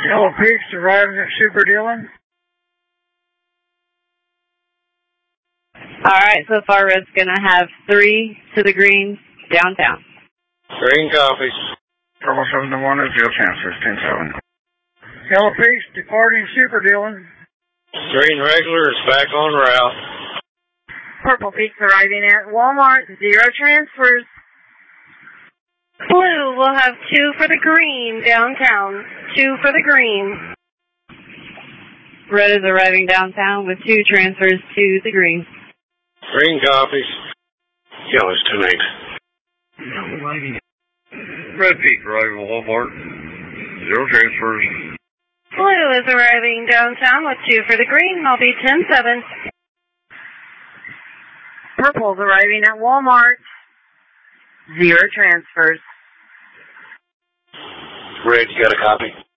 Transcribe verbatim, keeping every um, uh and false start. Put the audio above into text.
Yellow Peaks arriving at Super Dillon. Alright, so far Red's gonna have three to the green downtown. Green copies. Purple seven to one is zero transfers, ten seven. Yellow Peaks departing Super Dillon. Green regular is back on route. Purple Peaks arriving at Walmart, zero transfers. Blue will have two for the green downtown, two for the green. Red is arriving downtown with two transfers to the green. Green copies. Yellow's two eight. Red Peak arriving at Walmart, zero transfers. Blue is arriving downtown with two for the green. I'll be ten seven. Purple's arriving at Walmart. Zero transfers. Red, you got a copy?